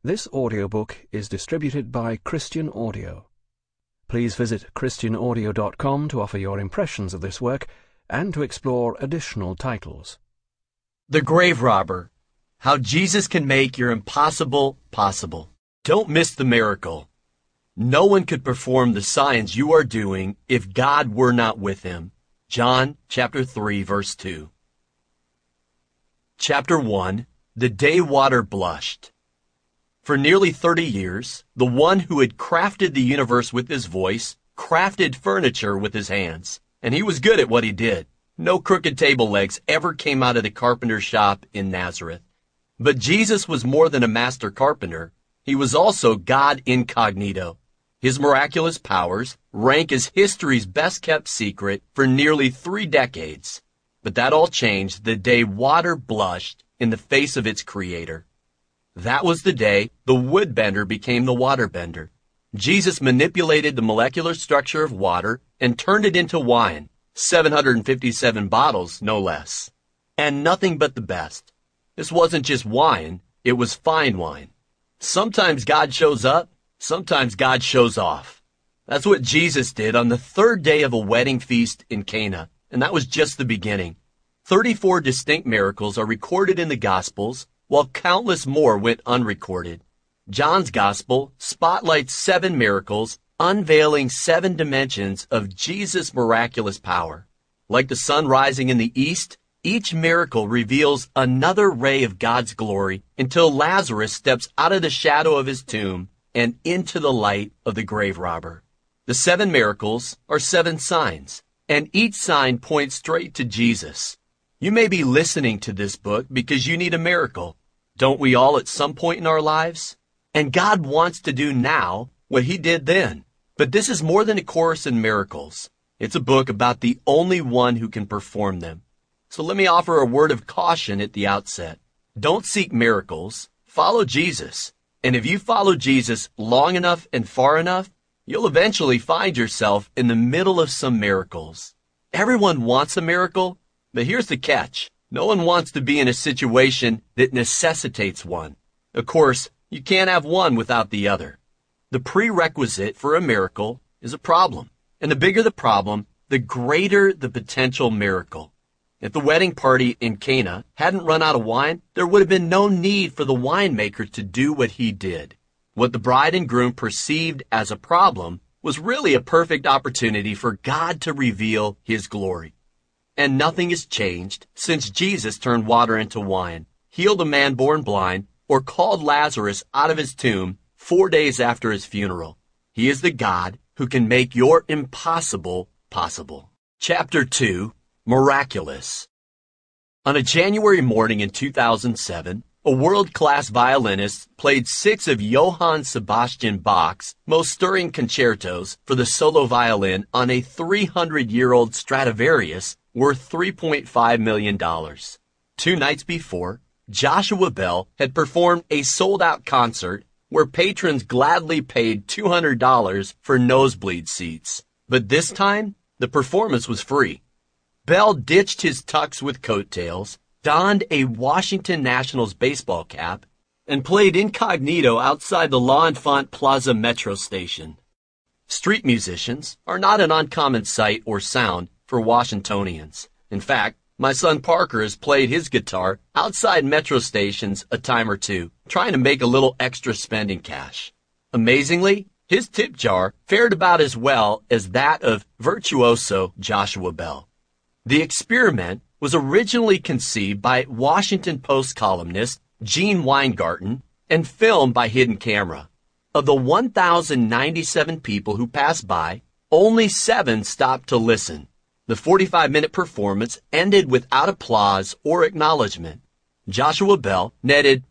This audiobook is distributed by Christian Audio. Please visit christianaudio.com to offer your impressions of this work and to explore additional titles. The Grave Robber: How Jesus Can Make Your Impossible Possible. Don't miss the miracle. No one could perform the signs you are doing if God were not with him. John chapter 3, verse 2. Chapter 1. The Day Water Blushed. For nearly 30 years, the one who had crafted the universe with his voice crafted furniture with his hands. And he was good at what he did. No crooked table legs ever came out of the carpenter's shop in Nazareth. But Jesus was more than a master carpenter. He was also God incognito. His miraculous powers rank as history's best-kept secret for nearly 3 decades. But that all changed the day water blushed in the face of its creator. That was the day the woodbender became the waterbender. Jesus manipulated the molecular structure of water and turned it into wine, 757 bottles, no less. And nothing but the best. This wasn't just wine, it was fine wine. Sometimes God shows up, sometimes God shows off. That's what Jesus did on the 3rd day of a wedding feast in Cana, and that was just the beginning. 34 distinct miracles are recorded in the Gospels, while countless more went unrecorded. John's Gospel spotlights 7 miracles, unveiling 7 dimensions of Jesus' miraculous power. Like the sun rising in the east, each miracle reveals another ray of God's glory until Lazarus steps out of the shadow of his tomb and into the light of the grave robber. The 7 miracles are 7 signs, and each sign points straight to Jesus. You may be listening to this book because you need a miracle. Don't we all at some point in our lives? And God wants to do now what he did then. But this is more than a course in miracles. It's a book about the only one who can perform them. So let me offer a word of caution at the outset. Don't seek miracles. Follow Jesus. And if you follow Jesus long enough and far enough, you'll eventually find yourself in the middle of some miracles. Everyone wants a miracle, but here's the catch. No one wants to be in a situation that necessitates one. Of course, you can't have one without the other. The prerequisite for a miracle is a problem. And the bigger the problem, the greater the potential miracle. If the wedding party in Cana hadn't run out of wine, there would have been no need for the winemaker to do what he did. What the bride and groom perceived as a problem was really a perfect opportunity for God to reveal his glory. And nothing has changed since Jesus turned water into wine, healed a man born blind, or called Lazarus out of his tomb 4 days after his funeral. He is the God who can make your impossible possible. Chapter 2. Miraculous. On a January morning in 2007, a world-class violinist played 6 of Johann Sebastian Bach's most stirring concertos for the solo violin on a 300-year-old Stradivarius worth $3.5 million. 2 nights before, Joshua Bell had performed a sold-out concert where patrons gladly paid $200 for nosebleed seats. But this time, the performance was free. Bell ditched his tux with coattails, donned a Washington Nationals baseball cap, and played incognito outside the L'Enfant Plaza metro station. Street musicians are not an uncommon sight or sound for Washingtonians. In fact, my son Parker has played his guitar outside metro stations a time or two, trying to make a little extra spending cash. Amazingly, his tip jar fared about as well as that of virtuoso Joshua Bell. The experiment was originally conceived by Washington Post columnist Gene Weingarten and filmed by Hidden Camera. Of the 1,097 people who passed by, only 7 stopped to listen. The 45-minute performance ended without applause or acknowledgement. Joshua Bell netted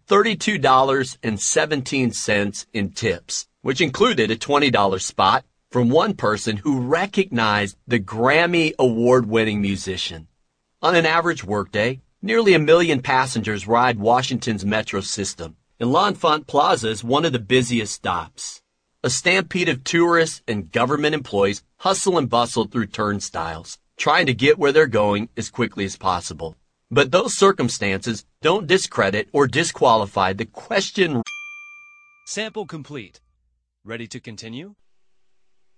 $32.17 in tips, which included a $20 spot from one person who recognized the Grammy award-winning musician. On an average workday, nearly 1 million passengers ride Washington's metro system, and L'Enfant Plaza is one of the busiest stops. A stampede of tourists and government employees hustle and bustle through turnstiles, trying to get where they're going as quickly as possible. But those circumstances don't discredit or disqualify the question Sample complete. Ready to continue?